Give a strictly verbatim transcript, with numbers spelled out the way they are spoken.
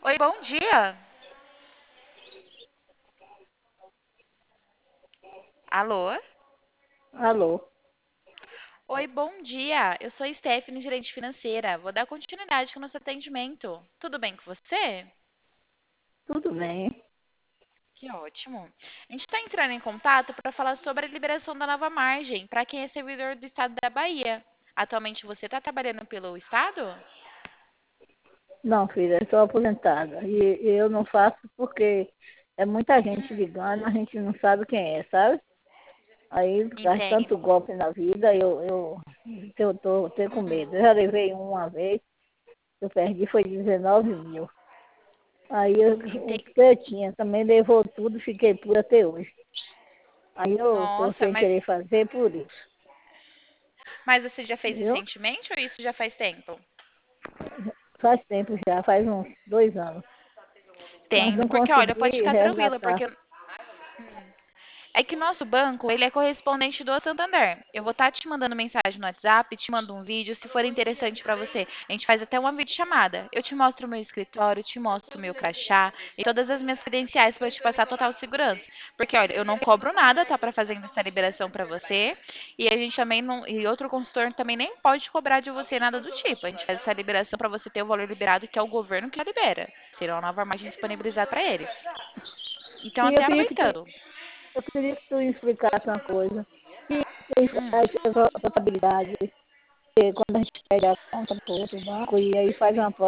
Oi, bom dia. Alô? Alô, Oi, bom dia. Eu sou Stephanie, gerente financeira. Vou dar continuidade com o nosso atendimento. Tudo bem com você? tudo bem? Que ótimo. A gente está entrando em contato para falar sobre a liberação da nova margem para quem é servidor do estado da Bahia. Atualmente você está trabalhando pelo estado? Não, filha, eu estou aposentada. E, e eu não faço porque é muita gente Hum, ligando, a gente não sabe quem é, sabe? Aí faz tanto entendo. golpe na vida, eu, eu, eu tô, tenho com Uhum, medo. Eu já levei um uma vez, eu perdi, foi dezenove mil. Aí eu, o ente- que eu tinha também levou tudo, fiquei pura até hoje. Aí eu tô Nossa, sem mas, querer fazer por isso, mas você já fez viu? recentemente ou isso já faz tempo? Faz tempo já, faz uns dois anos. Mas Entendo, não porque olha, pode consegui ficar tranquila, resgatar. porque é que nosso banco, ele é correspondente do Santander. Eu vou estar te mandando mensagem no WhatsApp, te mando um vídeo, se for interessante para você. A gente faz até uma videochamada. Eu te mostro o meu escritório, te mostro o meu crachá e todas as minhas credenciais para te passar total segurança. Porque, olha, eu não cobro nada, tá, para fazer essa liberação para você. E a gente também não, e outro consultor também nem pode cobrar de você nada do tipo. A gente faz essa liberação para você ter o valor liberado, que é o governo que libera. Será uma nova margem disponibilizada para eles. Então, E até eu queria que tu aproveitando. Eu queria que tu explicasse uma coisa. Que tem Hum. a contabilidade, que quando a gente pega a conta para outro banco e aí faz uma prova